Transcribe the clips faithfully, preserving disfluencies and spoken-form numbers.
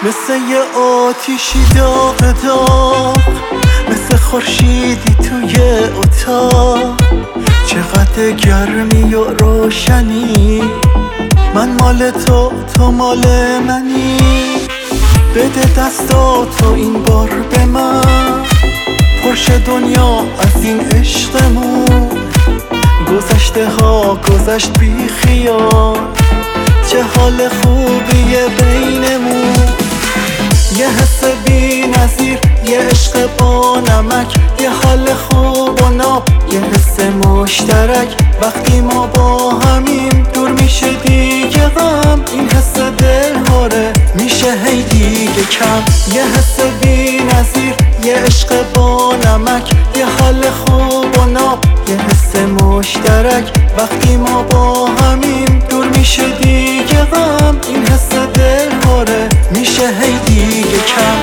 مثل یه آتیشی داغ داغ، مثل خورشیدی توی اتاق. چقدر گرمی و روشنی، من مال تو تو مال منی. بده دستاتو این بار به من، پرش دنیا از این عشقمون. گذشته ها گذشت بی خیال، چه حال خوبیه بینمون. یه حس بی نظیر، یه عشق با نمک، یه حال خوب و ناب، یه حس مشترک. وقتی ما با همیم دور میشه دیگه غم، این حس دلهاره میشه هی دیگه کم. یه حس بی نظیر، یه عشق با نمک، یه حال خوب و ناب، یه حس مشترک. وقتی ما با همیم دور میشه دیگه غم، این حس دلهاره میشه هی دیگه کم.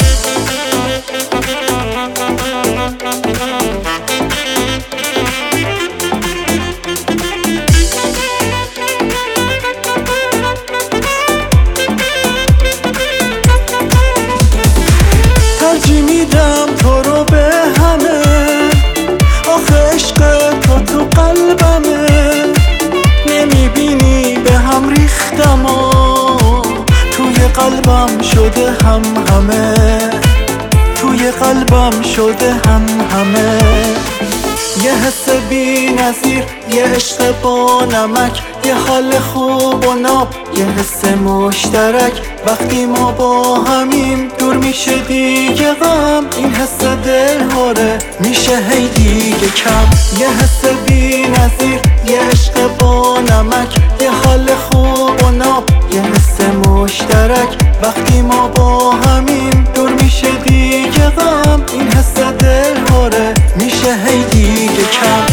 ترجیح میدم تو رو به همه، آخه عشق تو تو قلبمه. نمیبینی به هم ریختم و توی قلبم شده هم همه، توی قلبم شده هم همه. یه حس بی نظیر، یه عشق با نمک، یه حال خوب و ناب، یه حس مشترک. وقتی ما با همیم دور میشه دیگه غم، این حس دلهاره میشه هی دیگه کم. یه حس بی نظیر، یه عشق با نمک، یه حال خوب و ناب، یه حس مشترک. وقتی ما با همیم دور میشه دیگه غم، این حس دلهاره میشه هی دیگه کم.